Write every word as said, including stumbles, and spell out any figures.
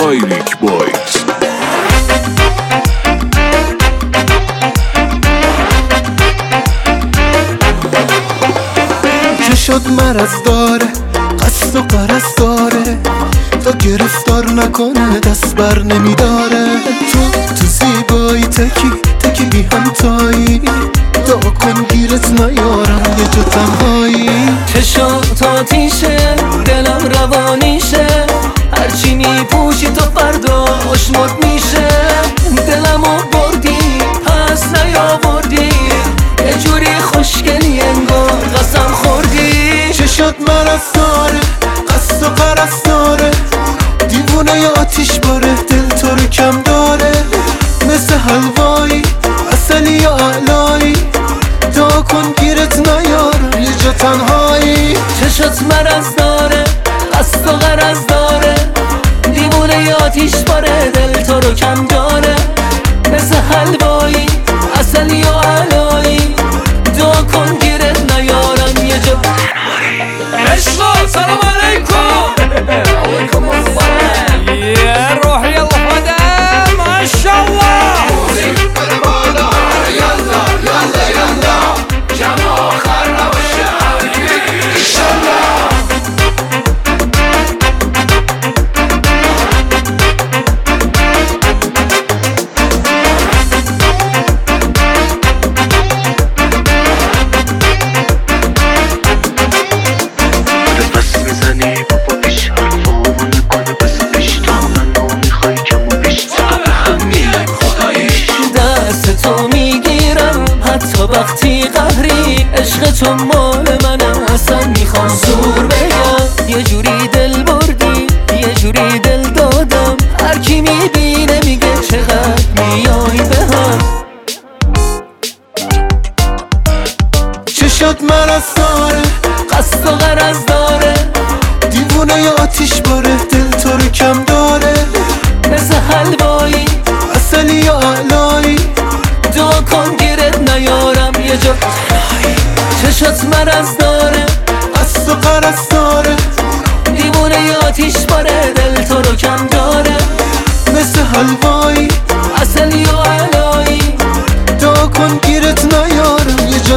دایریک بایت. چه شد مرض داره، قصد و قرص داره، تا گرفتار نکنه دست بر نمیداره. تو تو زیبایی تکی تکی بی همتایی، دعا کن گیرت نیارم یه جا تنهایی. چشات آتیشه، دلم روانیشه، هرچی میپوشی تو فردا اشمرد میشه. دلمو بردی پس نیاوردی، یه جوری خوشگلی انگار قسم خوردی. چشات مرض داره، قصد و قرص داره، دیوونه یا آتیش باره، دل تو رو کم داره. مثل حلوایی، عسلی یا علایی، دعا کن گیرت نیارم یه جا تنهایی. چشات مرض داره، قصد و غرض داره، دیوونه ی آتیش باره، دل تو رو کم داره. مثل حلوایی، عسلی و علایی، دعا کن گیرت نیارم یه جا. عشقا سلام علیکم. علیکم السلام. يا روح يلا فدا ما شاء الله. يلا يلا يلا جمع آخر نباشه انشالله. وقتی قهری عشق تو مال منم، اصلا میخوام زور بگم. یه جوری دل بردی، یه جوری دل دادم، هر کی میبینه میگه چقدر میای به هم. چشات مرض داره، قصد و غرض داره، دیوونه یا آتیش باره، دل تو رو کم داره. مثل حلوایی، عسلی یا علایی، دعا کن گیرت نیارم یه جا. چشات مرض داره، قصد و قرص داره، دیوونه ی آتیش باره، دل تو رو کم داره. مثل حلوایی، عسلی و علایی، دعا کن گیرت نیارم یه